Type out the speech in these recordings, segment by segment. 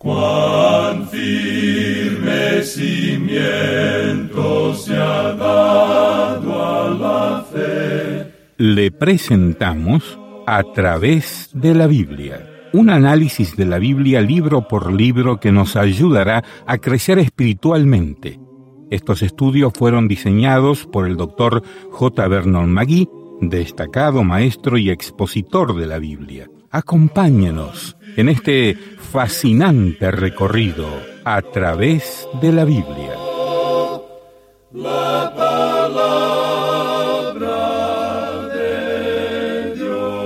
Cuán firme cimiento se ha dado a la fe. Le presentamos A través de la Biblia, un análisis de la Biblia libro por libro que nos ayudará a crecer espiritualmente. Estos estudios fueron diseñados por el Dr. J. Vernon McGee, destacado maestro y expositor de la Biblia. Acompáñenos en este fascinante recorrido a través de la Biblia. La palabra de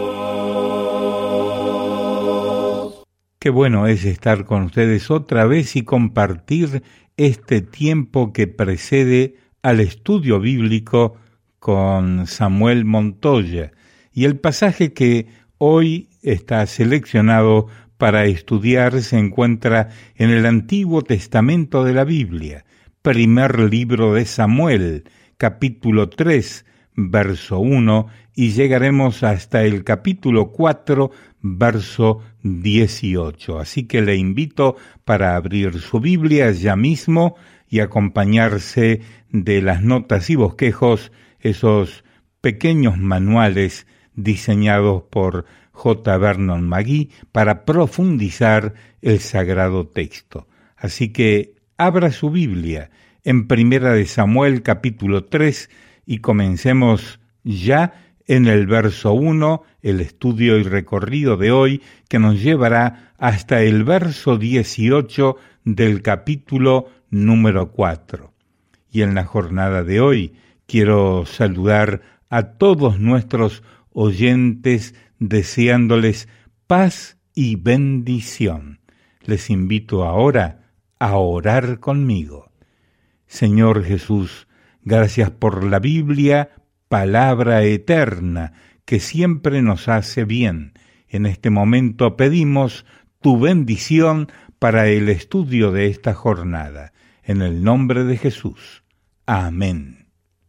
Dios. Qué bueno es estar con ustedes otra vez y compartir este tiempo que precede al estudio bíblico con Samuel Montoya. Y el pasaje que hoy está seleccionado para estudiar se encuentra en el Antiguo Testamento de la Biblia, primer libro de Samuel, capítulo 3, verso 1, y llegaremos hasta el capítulo 4, verso 18. Así que le invito para abrir su Biblia ya mismo y acompañarse de las notas y bosquejos, esos pequeños manuales diseñados por J. Vernon McGee para profundizar el sagrado texto. Así que abra su Biblia en Primera de Samuel capítulo 3 y comencemos ya en el verso 1, el estudio y recorrido de hoy que nos llevará hasta el verso 18 del capítulo número 4. Y en la jornada de hoy quiero saludar a todos nuestros oyentes deseándoles paz y bendición. Les invito ahora a orar conmigo. Señor Jesús, gracias por la Biblia, palabra eterna, que siempre nos hace bien. En este momento pedimos tu bendición para el estudio de esta jornada. En el nombre de Jesús. Amén.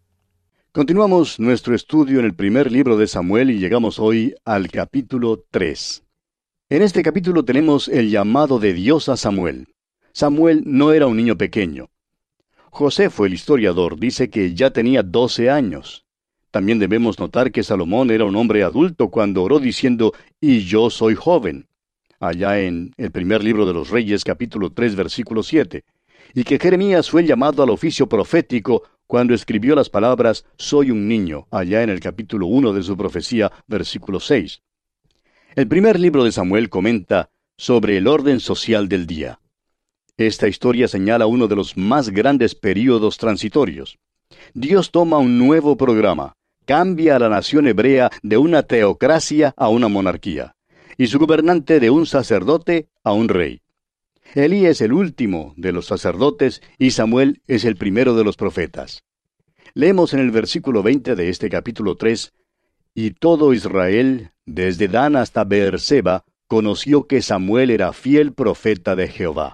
Continuamos nuestro estudio en el primer libro de Samuel y llegamos hoy al capítulo 3. En este capítulo tenemos el llamado de Dios a Samuel. Samuel no era un niño pequeño. Josefo, el historiador, dice que ya tenía 12 años. También debemos notar que Salomón era un hombre adulto cuando oró diciendo, «Y yo soy joven», allá en el primer libro de los Reyes, capítulo 3, versículo 7, y que Jeremías fue llamado al oficio profético cuando escribió las palabras «Soy un niño», allá en el capítulo 1 de su profecía, versículo 6. El primer libro de Samuel comenta sobre el orden social del día. Esta historia señala uno de los más grandes períodos transitorios. Dios toma un nuevo programa, cambia a la nación hebrea de una teocracia a una monarquía, y su gobernante de un sacerdote a un rey. Elí es el último de los sacerdotes y Samuel es el primero de los profetas. Leemos en el versículo 20 de este capítulo 3, «Y todo Israel, desde Dan hasta Beerseba, conoció que Samuel era fiel profeta de Jehová».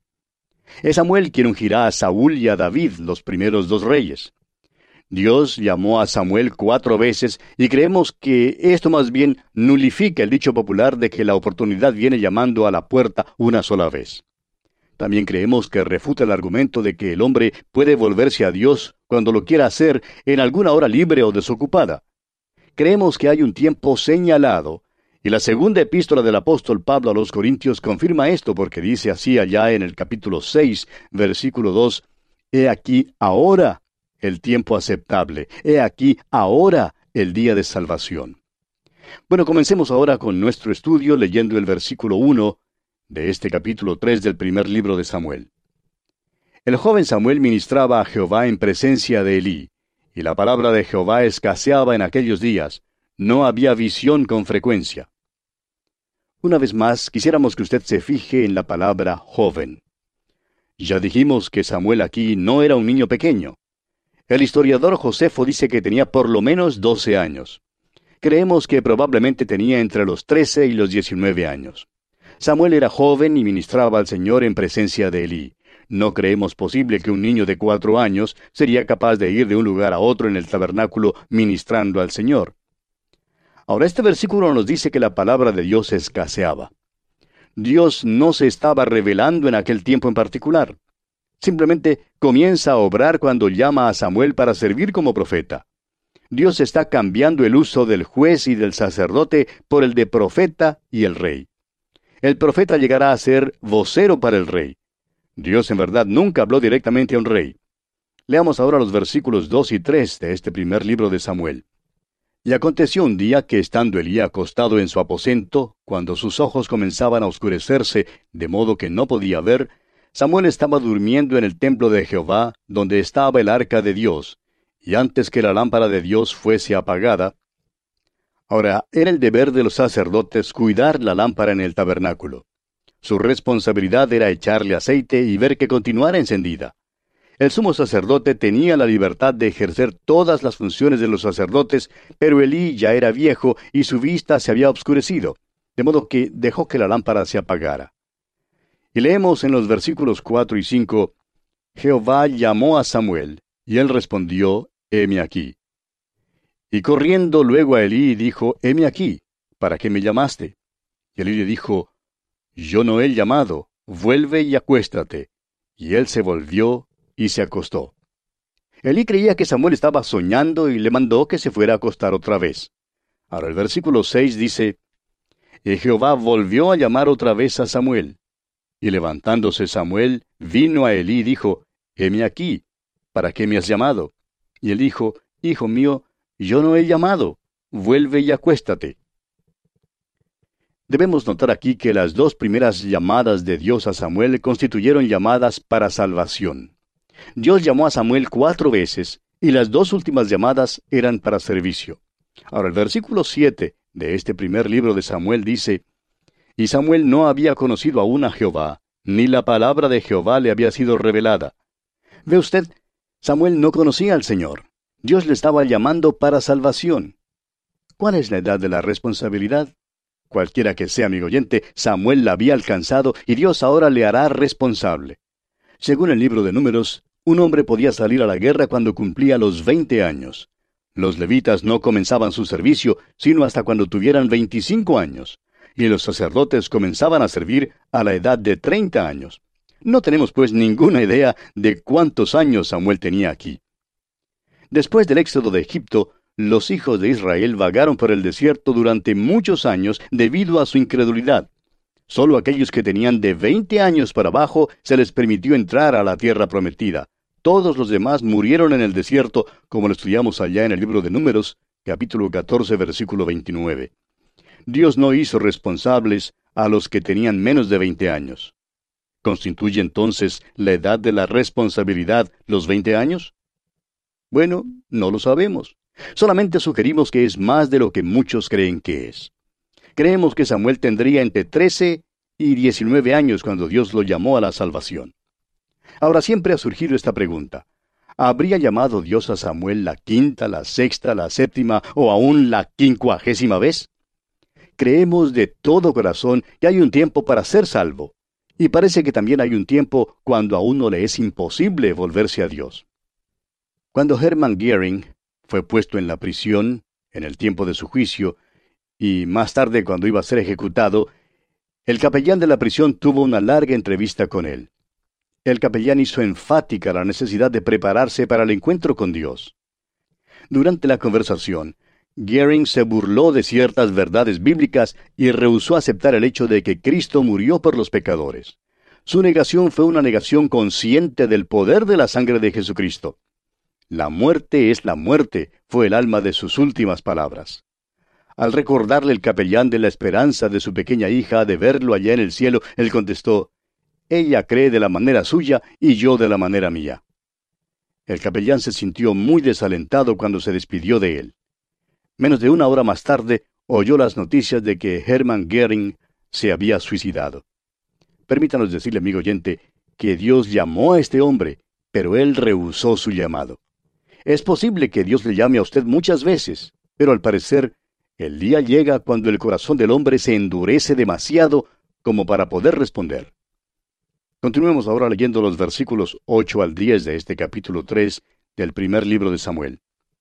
Es Samuel quien ungirá a Saúl y a David, los primeros dos reyes. Dios llamó a Samuel 4 veces y creemos que esto más bien nulifica el dicho popular de que la oportunidad viene llamando a la puerta una sola vez. También creemos que refuta el argumento de que el hombre puede volverse a Dios cuando lo quiera hacer en alguna hora libre o desocupada. Creemos que hay un tiempo señalado, y la segunda epístola del apóstol Pablo a los Corintios confirma esto porque dice así allá en el capítulo 6, versículo 2, «He aquí ahora el tiempo aceptable, he aquí ahora el día de salvación». Bueno, comencemos ahora con nuestro estudio leyendo el versículo 1 de este capítulo 3 del primer libro de Samuel. El joven Samuel ministraba a Jehová en presencia de Elí, y la palabra de Jehová escaseaba en aquellos días. No había visión con frecuencia. Una vez más, quisiéramos que usted se fije en la palabra joven. Ya dijimos que Samuel aquí no era un niño pequeño. El historiador Josefo dice que tenía por lo menos 12 años. Creemos que probablemente tenía entre los 13 y los 19 años. Samuel era joven y ministraba al Señor en presencia de Elí. No creemos posible que un niño de 4 años sería capaz de ir de un lugar a otro en el tabernáculo ministrando al Señor. Ahora, este versículo nos dice que la palabra de Dios escaseaba. Dios no se estaba revelando en aquel tiempo en particular. Simplemente comienza a obrar cuando llama a Samuel para servir como profeta. Dios está cambiando el uso del juez y del sacerdote por el de profeta y el rey. El profeta llegará a ser vocero para el rey. Dios en verdad nunca habló directamente a un rey. Leamos ahora los versículos 2 y 3 de este primer libro de Samuel. Y aconteció un día que estando Elí acostado en su aposento, cuando sus ojos comenzaban a oscurecerse, de modo que no podía ver, Samuel estaba durmiendo en el templo de Jehová, donde estaba el arca de Dios, y antes que la lámpara de Dios fuese apagada. Ahora, era el deber de los sacerdotes cuidar la lámpara en el tabernáculo. Su responsabilidad era echarle aceite y ver que continuara encendida. El sumo sacerdote tenía la libertad de ejercer todas las funciones de los sacerdotes, pero Elí ya era viejo y su vista se había obscurecido, de modo que dejó que la lámpara se apagara. Y leemos en los versículos 4 y 5, Jehová llamó a Samuel, y él respondió, heme aquí. Y corriendo luego a Elí dijo, heme aquí, ¿para qué me llamaste? Y Elí le dijo, yo no he llamado, vuelve y acuéstate. Y él se volvió y se acostó. Elí creía que Samuel estaba soñando y le mandó que se fuera a acostar otra vez. Ahora el versículo 6 dice, y Jehová volvió a llamar otra vez a Samuel. Y levantándose Samuel, vino a Elí y dijo, heme aquí, ¿para qué me has llamado? Y él dijo, hijo mío, yo no he llamado, vuelve y acuéstate. Debemos notar aquí que las dos primeras llamadas de Dios a Samuel constituyeron llamadas para salvación. Dios llamó a Samuel 4 veces, y las dos últimas llamadas eran para servicio. Ahora el versículo 7 de este primer libro de Samuel dice, y Samuel no había conocido aún a Jehová, ni la palabra de Jehová le había sido revelada. Ve usted, Samuel no conocía al Señor. Dios le estaba llamando para salvación. ¿Cuál es la edad de la responsabilidad? Cualquiera que sea, amigo oyente, Samuel la había alcanzado y Dios ahora le hará responsable. Según el libro de Números, un hombre podía salir a la guerra cuando cumplía los 20 años. Los levitas no comenzaban su servicio sino hasta cuando tuvieran 25 años, y los sacerdotes comenzaban a servir a la edad de 30 años. No tenemos pues ninguna idea de cuántos años Samuel tenía aquí. Después del éxodo de Egipto, los hijos de Israel vagaron por el desierto durante muchos años debido a su incredulidad. Solo aquellos que tenían de 20 años para abajo se les permitió entrar a la tierra prometida. Todos los demás murieron en el desierto, como lo estudiamos allá en el libro de Números, capítulo 14, versículo 29. Dios no hizo responsables a los que tenían menos de 20 años. ¿Constituye entonces la edad de la responsabilidad los 20 años? Bueno, no lo sabemos. Solamente sugerimos que es más de lo que muchos creen que es. Creemos que Samuel tendría entre 13 y 19 años cuando Dios lo llamó a la salvación. Ahora siempre ha surgido esta pregunta. ¿Habría llamado Dios a Samuel la quinta, la sexta, la séptima o aún la 50ª vez? Creemos de todo corazón que hay un tiempo para ser salvo. Y parece que también hay un tiempo cuando a uno le es imposible volverse a Dios. Cuando Hermann Göring fue puesto en la prisión, en el tiempo de su juicio, y más tarde cuando iba a ser ejecutado, el capellán de la prisión tuvo una larga entrevista con él. El capellán hizo enfática la necesidad de prepararse para el encuentro con Dios. Durante la conversación, Göring se burló de ciertas verdades bíblicas y rehusó aceptar el hecho de que Cristo murió por los pecadores. Su negación fue una negación consciente del poder de la sangre de Jesucristo. La muerte es la muerte, fue el alma de sus últimas palabras. Al recordarle el capellán de la esperanza de su pequeña hija de verlo allá en el cielo, él contestó, ella cree de la manera suya y yo de la manera mía. El capellán se sintió muy desalentado cuando se despidió de él. Menos de una hora más tarde, oyó las noticias de que Hermann Göring se había suicidado. Permítanos decirle, amigo oyente, que Dios llamó a este hombre, pero él rehusó su llamado. Es posible que Dios le llame a usted muchas veces, pero al parecer, el día llega cuando el corazón del hombre se endurece demasiado como para poder responder. Continuemos ahora leyendo los versículos 8 al 10 de este capítulo 3 del primer libro de Samuel.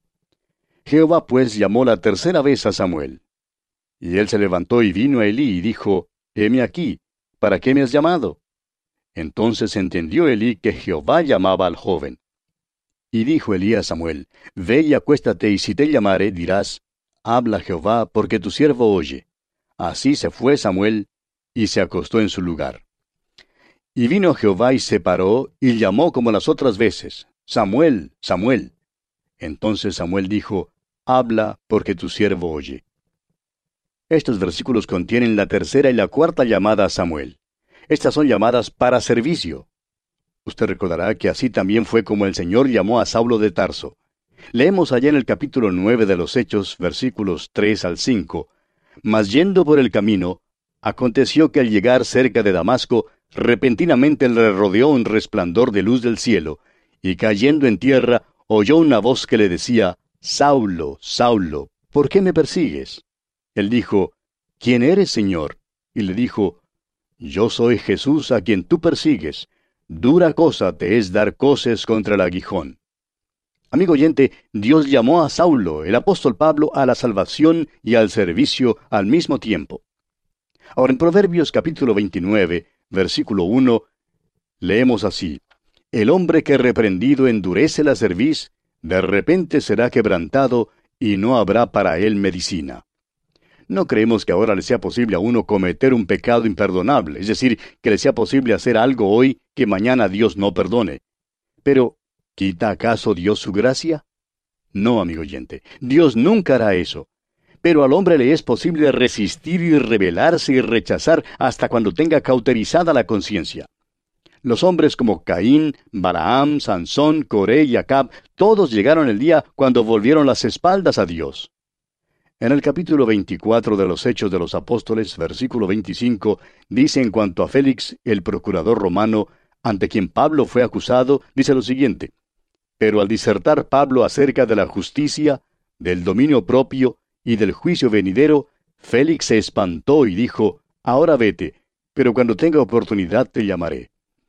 Jehová pues llamó la tercera vez a Samuel. Y él se levantó y vino a Elí y dijo, heme aquí, ¿para qué me has llamado? Entonces entendió Elí que Jehová llamaba al joven. Y dijo Elí a Samuel, Ve y acuéstate, y si te llamare, dirás, Habla Jehová, porque tu siervo oye. Así se fue Samuel, y se acostó en su lugar. Y vino Jehová y se paró, y llamó como las otras veces, Samuel, Samuel. Entonces Samuel dijo, Habla, porque tu siervo oye. Estos versículos contienen la tercera y la cuarta llamada a Samuel. Estas son llamadas para servicio. Usted recordará que así también fue como el Señor llamó a Saulo de Tarso. Leemos allá en el capítulo 9 de los Hechos, versículos 3 al 5. Mas yendo por el camino, aconteció que al llegar cerca de Damasco, repentinamente le rodeó un resplandor de luz del cielo, y cayendo en tierra, oyó una voz que le decía, Saulo, Saulo, ¿por qué me persigues? Él dijo, ¿Quién eres, Señor? Y le dijo, Yo soy Jesús a quien tú persigues. Dura cosa te es dar coces contra el aguijón. Amigo oyente, Dios llamó a Saulo, el apóstol Pablo, a la salvación y al servicio al mismo tiempo. Ahora en Proverbios capítulo 29, versículo 1, leemos así, El hombre que reprendido endurece la cerviz, de repente será quebrantado, y no habrá para él medicina. No creemos que ahora le sea posible a uno cometer un pecado imperdonable, es decir, que le sea posible hacer algo hoy que mañana Dios no perdone. Pero, ¿quita acaso Dios su gracia? No, amigo oyente, Dios nunca hará eso. Pero al hombre le es posible resistir y rebelarse y rechazar hasta cuando tenga cauterizada la conciencia. Los hombres como Caín, Balaam, Sansón, Coré y Acab, todos llegaron el día cuando volvieron las espaldas a Dios. En el capítulo 24 de los Hechos de los Apóstoles, versículo 25, dice en cuanto a Félix, el procurador romano, ante quien Pablo fue acusado, dice lo siguiente, Pero al disertar Pablo acerca de la justicia, del dominio propio y del juicio venidero, Félix se espantó y dijo, Ahora vete, pero cuando tenga oportunidad te llamaré.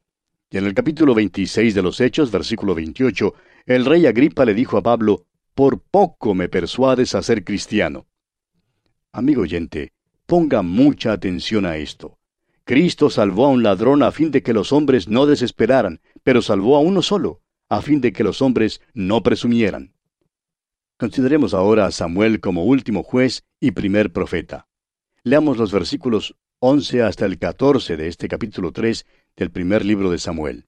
Y en el capítulo 26 de los Hechos, versículo 28, el rey Agripa le dijo a Pablo, Por poco me persuades a ser cristiano. Amigo oyente, ponga mucha atención a esto. Cristo salvó a un ladrón a fin de que los hombres no desesperaran, pero salvó a uno solo, a fin de que los hombres no presumieran. Consideremos ahora a Samuel como último juez y primer profeta. Leamos los versículos 11 hasta el 14 de este capítulo 3 del primer libro de Samuel.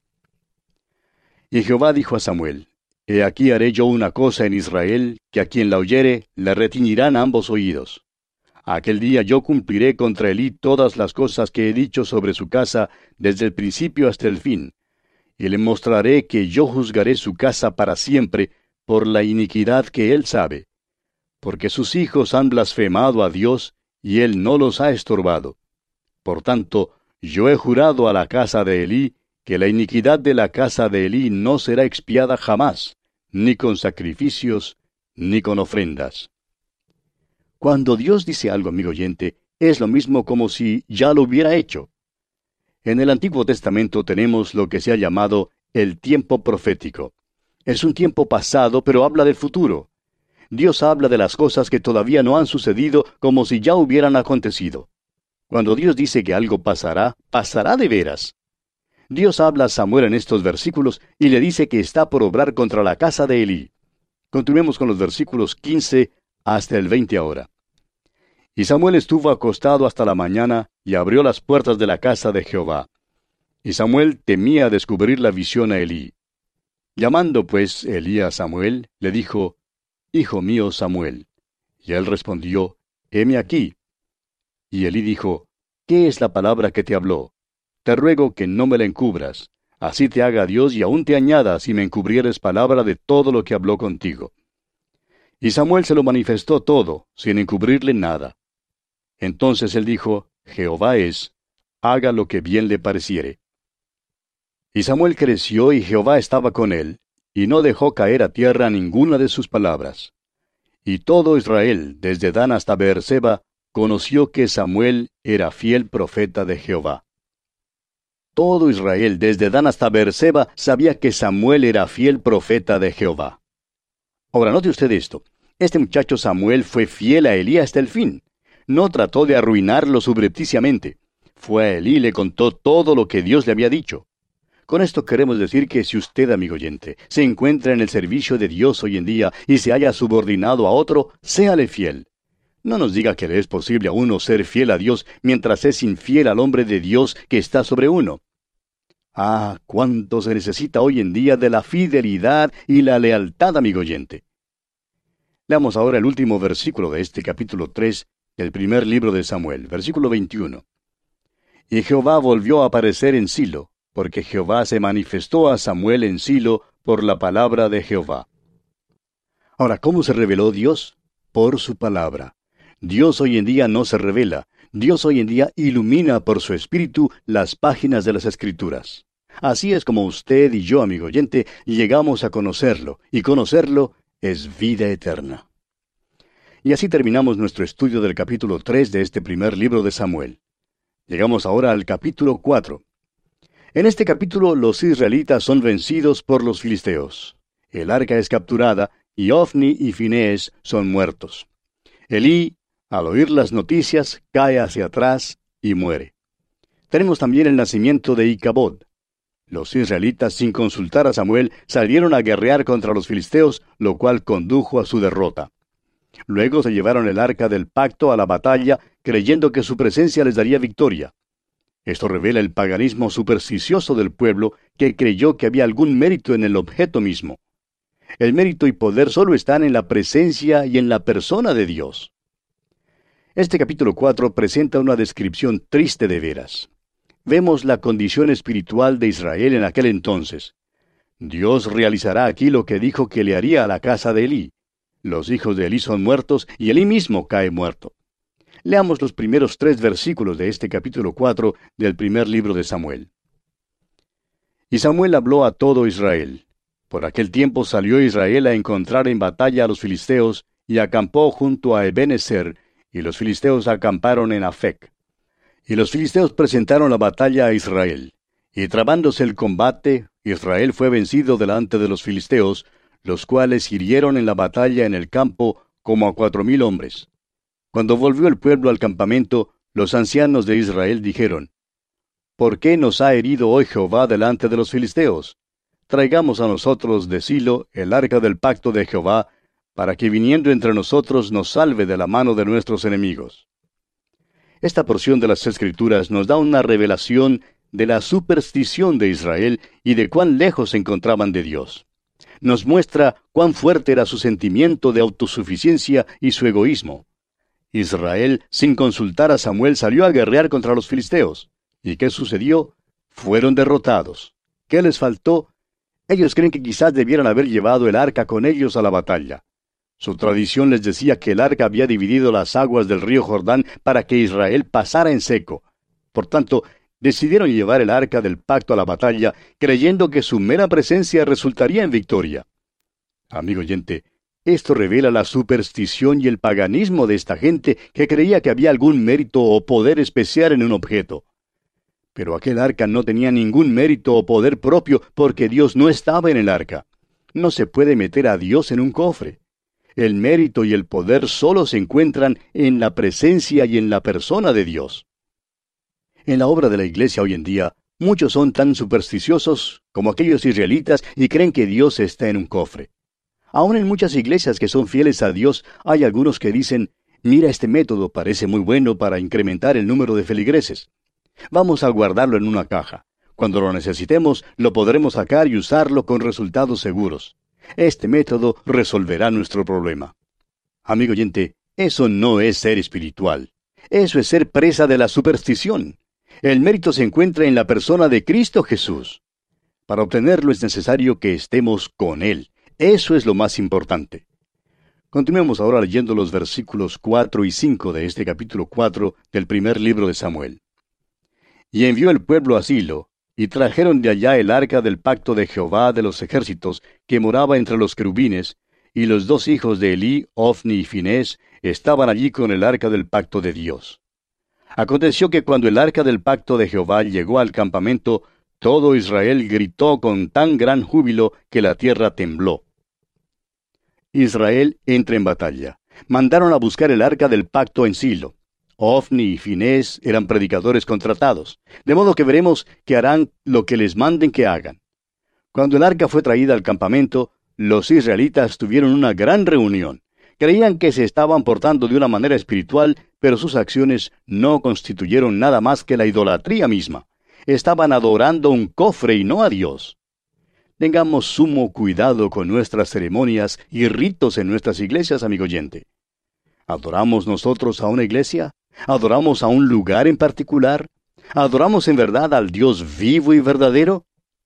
Y Jehová dijo a Samuel, He aquí haré yo una cosa en Israel, que a quien la oyere le retiñirán ambos oídos. Aquel día yo cumpliré contra Elí todas las cosas que he dicho sobre su casa desde el principio hasta el fin, y le mostraré que yo juzgaré su casa para siempre por la iniquidad que él sabe, porque sus hijos han blasfemado a Dios, y él no los ha estorbado. Por tanto, yo he jurado a la casa de Elí, que la iniquidad de la casa de Elí no será expiada jamás, ni con sacrificios, ni con ofrendas. Cuando Dios dice algo, amigo oyente, es lo mismo como si ya lo hubiera hecho. En el Antiguo Testamento tenemos lo que se ha llamado el tiempo profético. Es un tiempo pasado, pero habla del futuro. Dios habla de las cosas que todavía no han sucedido como si ya hubieran acontecido. Cuando Dios dice que algo pasará, pasará de veras. Dios habla a Samuel en estos versículos y le dice que está por obrar contra la casa de Elí. Continuemos con los versículos 15 hasta el 20 ahora. Y Samuel estuvo acostado hasta la mañana y abrió las puertas de la casa de Jehová. Y Samuel temía descubrir la visión a Elí. Llamando pues Elí a Samuel, le dijo, Hijo mío Samuel. Y él respondió, Heme aquí. Y Elí dijo, ¿Qué es la palabra que te habló? Te ruego que no me la encubras. Así te haga Dios y aún te añada si me encubrieres palabra de todo lo que habló contigo. Y Samuel se lo manifestó todo, sin encubrirle nada. Entonces él dijo, Jehová es, haga lo que bien le pareciere. Y Samuel creció y Jehová estaba con él, y no dejó caer a tierra ninguna de sus palabras. Y todo Israel, desde Dan hasta Beerseba, conoció que Samuel era fiel profeta de Jehová. Todo Israel, desde Dan hasta Beerseba, sabía que Samuel era fiel profeta de Jehová. Ahora, note usted esto. Este muchacho Samuel fue fiel a Elí hasta el fin. No trató de arruinarlo subrepticiamente. Fue a Elí y le contó todo lo que Dios le había dicho. Con esto queremos decir que si usted, amigo oyente, se encuentra en el servicio de Dios hoy en día y se haya subordinado a otro, séale fiel. No nos diga que le es posible a uno ser fiel a Dios mientras es infiel al hombre de Dios que está sobre uno. Ah, cuánto se necesita hoy en día de la fidelidad y la lealtad, amigo oyente. Leamos ahora el último versículo de este capítulo 3 del primer libro de Samuel, versículo 21. Y Jehová volvió a aparecer en Silo, porque Jehová se manifestó a Samuel en Silo por la palabra de Jehová. Ahora, ¿cómo se reveló Dios? Por su palabra. Dios hoy en día no se revela. Dios hoy en día ilumina por su Espíritu las páginas de las Escrituras. Así es como usted y yo, amigo oyente, llegamos a conocerlo, y conocerlo es vida eterna. Y así terminamos nuestro estudio del capítulo 3 de este primer libro de Samuel. Llegamos ahora al capítulo 4. En este capítulo los israelitas son vencidos por los filisteos. El arca es capturada y Ofni y Finés son muertos. Elí, al oír las noticias, cae hacia atrás y muere. Tenemos también el nacimiento de Icabod. Los israelitas, sin consultar a Samuel, salieron a guerrear contra los filisteos, lo cual condujo a su derrota. Luego se llevaron el arca del pacto a la batalla, creyendo que su presencia les daría victoria. Esto revela el paganismo supersticioso del pueblo, que creyó que había algún mérito en el objeto mismo. El mérito y poder solo están en la presencia y en la persona de Dios. Este capítulo 4 presenta una descripción triste de veras. Vemos la condición espiritual de Israel en aquel entonces. Dios realizará aquí lo que dijo que le haría a la casa de Elí. Los hijos de Elí son muertos y Elí mismo cae muerto. Leamos los primeros 3 versículos de este capítulo 4 del primer libro de Samuel. Y Samuel habló a todo Israel. Por aquel tiempo salió Israel a encontrar en batalla a los filisteos, y acampó junto a Ebenezer, y los filisteos acamparon en Afec. Y los filisteos presentaron la batalla a Israel. Y trabándose el combate, Israel fue vencido delante de los filisteos, los cuales hirieron en la batalla en el campo como a 4,000 hombres. Cuando volvió el pueblo al campamento, los ancianos de Israel dijeron: ¿Por qué nos ha herido hoy Jehová delante de los filisteos? Traigamos a nosotros de Silo el arca del pacto de Jehová, para que viniendo entre nosotros nos salve de la mano de nuestros enemigos. Esta porción de las Escrituras nos da una revelación de la superstición de Israel y de cuán lejos se encontraban de Dios. Nos muestra cuán fuerte era su sentimiento de autosuficiencia y su egoísmo. Israel, sin consultar a Samuel, salió a guerrear contra los filisteos. ¿Y qué sucedió? Fueron derrotados. ¿Qué les faltó? Ellos creen que quizás debieran haber llevado el arca con ellos a la batalla. Su tradición les decía que el arca había dividido las aguas del río Jordán para que Israel pasara en seco. Por tanto, decidieron llevar el arca del pacto a la batalla, creyendo que su mera presencia resultaría en victoria. Amigo oyente, esto revela la superstición y el paganismo de esta gente que creía que había algún mérito o poder especial en un objeto. Pero aquel arca no tenía ningún mérito o poder propio porque Dios no estaba en el arca. No se puede meter a Dios en un cofre. El mérito y el poder solo se encuentran en la presencia y en la persona de Dios. En la obra de la iglesia hoy en día, muchos son tan supersticiosos como aquellos israelitas y creen que Dios está en un cofre. Aún en muchas iglesias que son fieles a Dios, hay algunos que dicen: mira, este método parece muy bueno para incrementar el número de feligreses. Vamos a guardarlo en una caja. Cuando lo necesitemos, lo podremos sacar y usarlo con resultados seguros. Este método resolverá nuestro problema. Amigo oyente, eso no es ser espiritual. Eso es ser presa de la superstición. El mérito se encuentra en la persona de Cristo Jesús. Para obtenerlo es necesario que estemos con Él. Eso es lo más importante. Continuemos ahora leyendo los versículos 4 y 5 de este capítulo 4 del primer libro de Samuel. Y envió el pueblo a Silo, y trajeron de allá el arca del pacto de Jehová de los ejércitos, que moraba entre los querubines, y los 2 hijos de Elí, Ofni y Finés, estaban allí con el arca del pacto de Dios. Aconteció que cuando el arca del pacto de Jehová llegó al campamento, todo Israel gritó con tan gran júbilo que la tierra tembló. Israel entra en batalla. Mandaron a buscar el arca del pacto en Silo. Ofni y Finés eran predicadores contratados, de modo que veremos que harán lo que les manden que hagan. Cuando el arca fue traída al campamento, los israelitas tuvieron una gran reunión. Creían que se estaban portando de una manera espiritual, pero sus acciones no constituyeron nada más que la idolatría misma. Estaban adorando un cofre y no a Dios. Tengamos sumo cuidado con nuestras ceremonias y ritos en nuestras iglesias, amigo oyente. ¿Adoramos nosotros a una iglesia? ¿Adoramos a un lugar en particular? ¿Adoramos en verdad al Dios vivo y verdadero?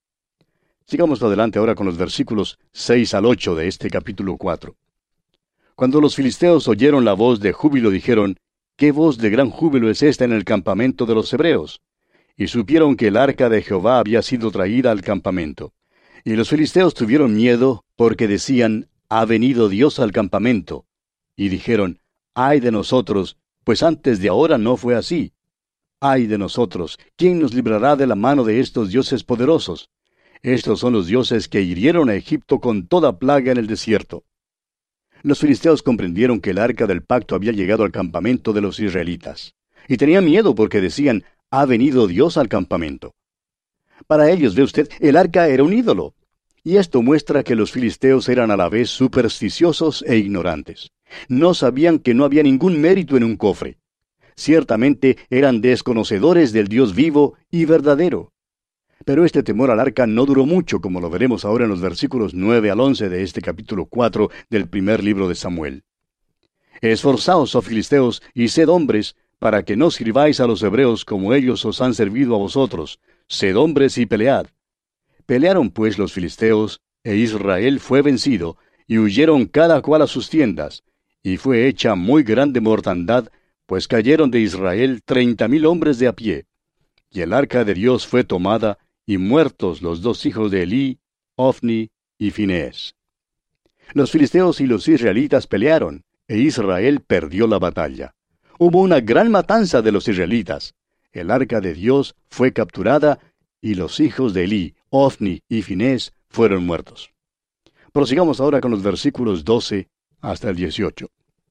Sigamos adelante ahora con los versículos 6 al 8 de este capítulo 4. Cuando los filisteos oyeron la voz de júbilo, dijeron, ¿qué voz de gran júbilo es esta en el campamento de los hebreos? Y supieron que el arca de Jehová había sido traída al campamento. Y los filisteos tuvieron miedo, porque decían, ha venido Dios al campamento. Y dijeron, ay de nosotros, pues antes de ahora no fue así. Ay de nosotros, ¿quién nos librará de la mano de estos dioses poderosos? Estos son los dioses que hirieron a Egipto con toda plaga en el desierto. Los filisteos comprendieron que el arca del pacto había llegado al campamento de los israelitas. Y tenían miedo porque decían, ha venido Dios al campamento. Para ellos, ve usted, el arca era un ídolo. Y esto muestra que los filisteos eran a la vez supersticiosos e ignorantes. No sabían que no había ningún mérito en un cofre. Ciertamente eran desconocedores del Dios vivo y verdadero. Pero este temor al arca no duró mucho, como lo veremos ahora en los versículos 9 al 11 de este capítulo 4 del primer libro de Samuel. Esforzaos, oh filisteos, y sed hombres, para que no sirváis a los hebreos como ellos os han servido a vosotros. Sed hombres y pelead. Pelearon pues los filisteos, e Israel fue vencido, y huyeron cada cual a sus tiendas, y fue hecha muy grande mortandad, pues cayeron de Israel 30,000 hombres de a pie. Y el arca de Dios fue tomada, y muertos los dos hijos de Elí, Ofni y Finés. Los filisteos y los israelitas pelearon, e Israel perdió la batalla. Hubo una gran matanza de los israelitas. El arca de Dios fue capturada, y los hijos de Elí, Ofni y Finés fueron muertos. Prosigamos ahora con los versículos 12 hasta el 18.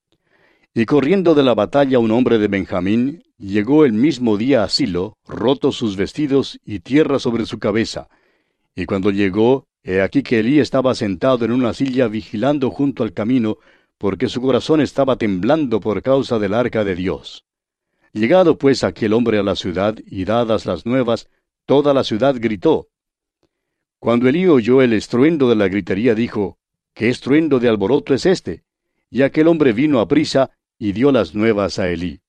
Y corriendo de la batalla un hombre de Benjamín, llegó el mismo día a Silo, rotos sus vestidos y tierra sobre su cabeza. Y cuando llegó, he aquí que Elí estaba sentado en una silla vigilando junto al camino, porque su corazón estaba temblando por causa del arca de Dios. Llegado pues aquel hombre a la ciudad, y dadas las nuevas, toda la ciudad gritó. Cuando Elí oyó el estruendo de la gritería, dijo, ¿qué estruendo de alboroto es este? Y aquel hombre vino aprisa, y dio las nuevas a Elí.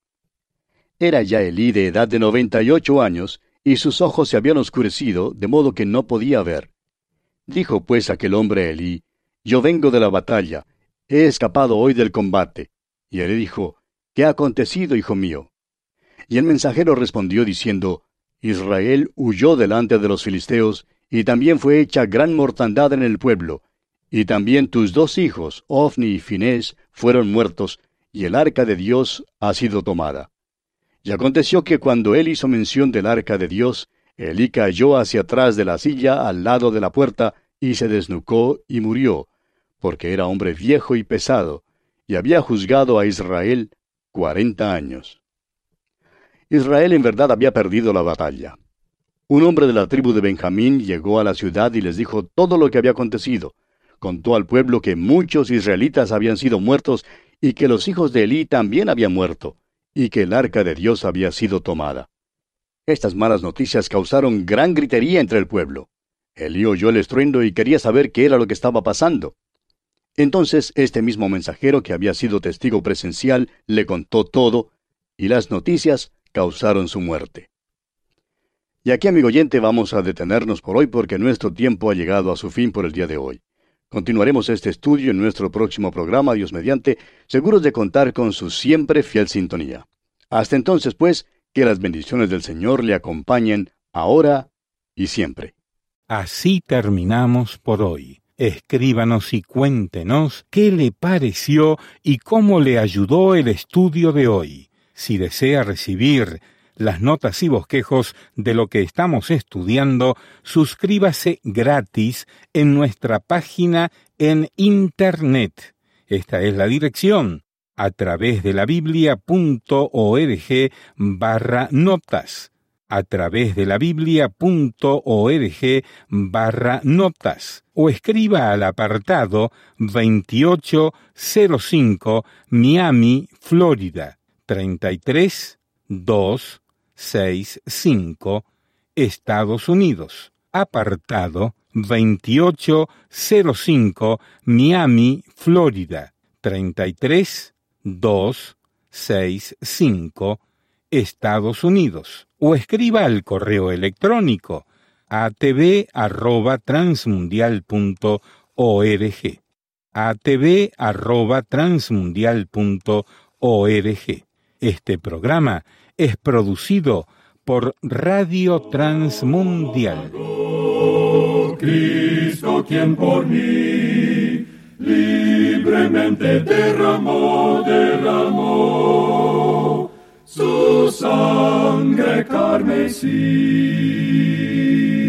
Era ya Elí de edad de 98 años, y sus ojos se habían oscurecido, de modo que no podía ver. Dijo pues aquel hombre a Elí, yo vengo de la batalla, he escapado hoy del combate. Y Elí dijo, ¿qué ha acontecido, hijo mío? Y el mensajero respondió diciendo, Israel huyó delante de los filisteos, y también fue hecha gran mortandad en el pueblo, y también tus dos hijos, Ofni y Finés, fueron muertos, y el arca de Dios ha sido tomada. Y aconteció que cuando él hizo mención del arca de Dios, Elí cayó hacia atrás de la silla al lado de la puerta, y se desnucó y murió, porque era hombre viejo y pesado, y había juzgado a Israel 40 años. Israel en verdad había perdido la batalla. Un hombre de la tribu de Benjamín llegó a la ciudad y les dijo todo lo que había acontecido. Contó al pueblo que muchos israelitas habían sido muertos, y que los hijos de Elí también habían muerto, y que el arca de Dios había sido tomada. Estas malas noticias causaron gran gritería entre el pueblo. Elí oyó el estruendo y quería saber qué era lo que estaba pasando. Entonces este mismo mensajero, que había sido testigo presencial, le contó todo, y las noticias causaron su muerte. Y aquí, amigo oyente, vamos a detenernos por hoy porque nuestro tiempo ha llegado a su fin por el día de hoy. Continuaremos este estudio en nuestro próximo programa, Dios mediante, seguros de contar con su siempre fiel sintonía. Hasta entonces, pues, que las bendiciones del Señor le acompañen ahora y siempre. Así terminamos por hoy. Escríbanos y cuéntenos qué le pareció y cómo le ayudó el estudio de hoy. Si desea recibir las notas y bosquejos de lo que estamos estudiando, suscríbase gratis en nuestra página en Internet. Esta es la dirección, a través de la biblia.org/notas, a través de la biblia.org/notas, o escriba al apartado 2805 Miami, Florida, 33265, Estados Unidos. Apartado 2805 Miami, Florida, 33265, Estados Unidos. O escriba al correo electrónico atv@transmundial.org, atv@transmundial.org. Este programa es producido por Radio Transmundial. Cristo, quien por mí libremente derramó su sangre carmesí.